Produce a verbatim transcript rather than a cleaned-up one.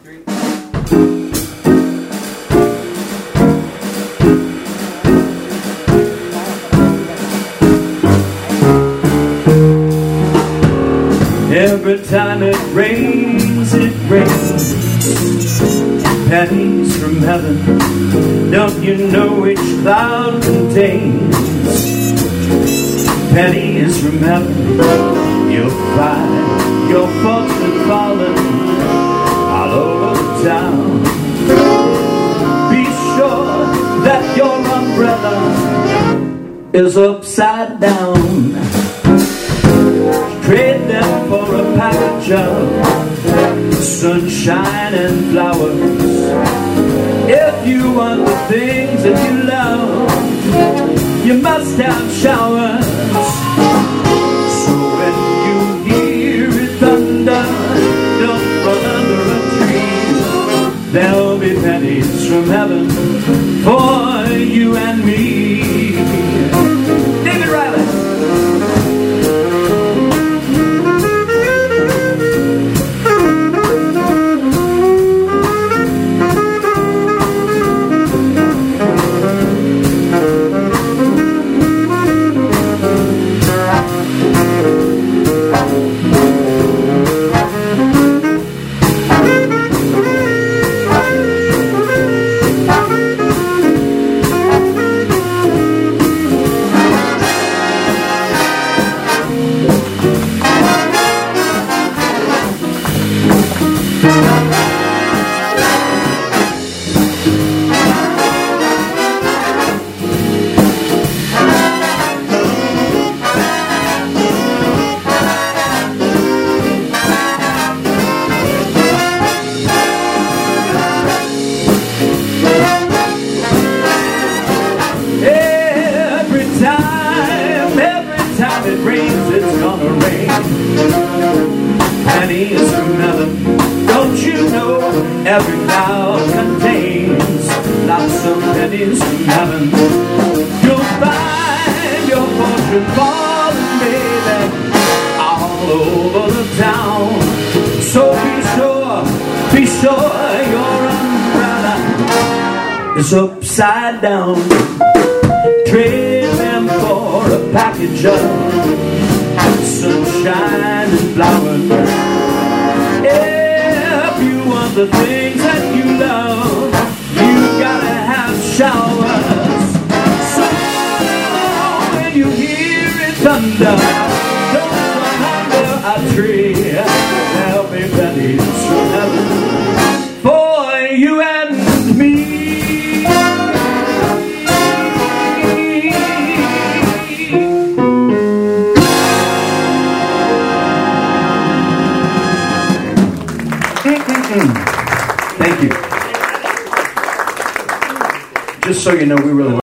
three. Every time it rains, it rains pennies from heaven. Don't you know each cloud contains pennies from heaven? You'll find your fortune falling all over the town. Be sure that your umbrella is upside down. Trade them for a package of sunshine and flowers. If you want the things that you love, you must have showers. So when you hear it thunder, don't run under a tree. There'll be pennies from heaven for you and me. David Riley. It rains, it's gonna rain. Pennies from heaven. Don't you know every cloud contains lots of pennies from heaven? You'll find your fortune falling, baby, all over the town. So be sure, be sure your umbrella is upside down. Trade them for a package of sunshine and flowers. If you want the things that you love, you gotta have showers. So when you hear it thunder, don't run under a tree. There'll be pennies from heaven for you and me. Thank you. Just so you know, we really